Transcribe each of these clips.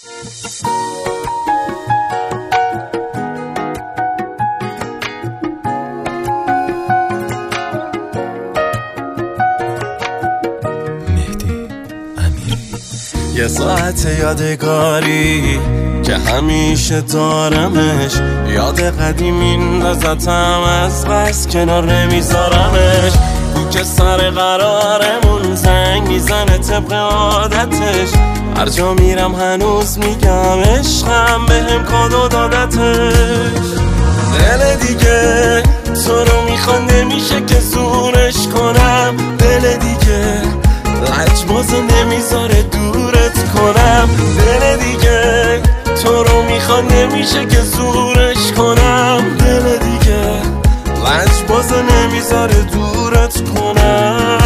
یه ساعت یادگاری که همیشه دارمش، یاد قدیمی نزدم از بس کنار نمیذارمش. تو که سر قرارمون زنگ میزنه طبق عادتش، هر جا میرم هنوز میگم عشقم بهم کادو دادتش. دل دیگه تو رو میخواد نمیشه که زورش کنم، دل دیگه لجبازو نمیذاره دورت کنم، دل دیگه تو رو میخواد نمیشه که زورش کنم، دل دیگه لجبازو نمیذاره دورت کنم.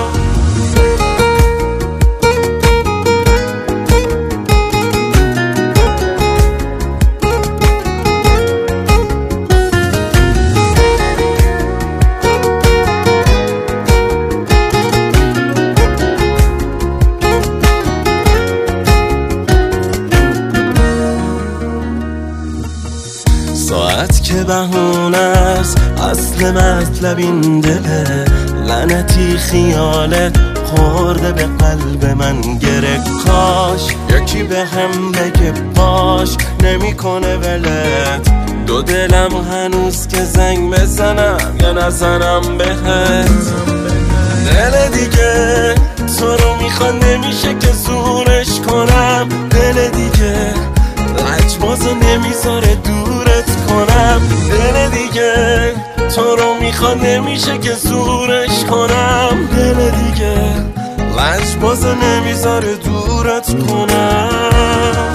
ساعت که بهونه است اصل مطلب این دله، لعنتی خیالت خورده به قلب من گره. کاش یکی به هم بگه باش نمیکنه ولت، دو دلم هنوز که زنگ بزنم یا نزنم بهت. دل دیگه تو رو میخواد نمیشه که زورش کنم، دل دیگه لجبازو نمیذاره دورت کنم، دل دیگه تو رو میخواد نمیشه که زورش کنم، دل دیگه لجبازو نمیذاره دورت کنم.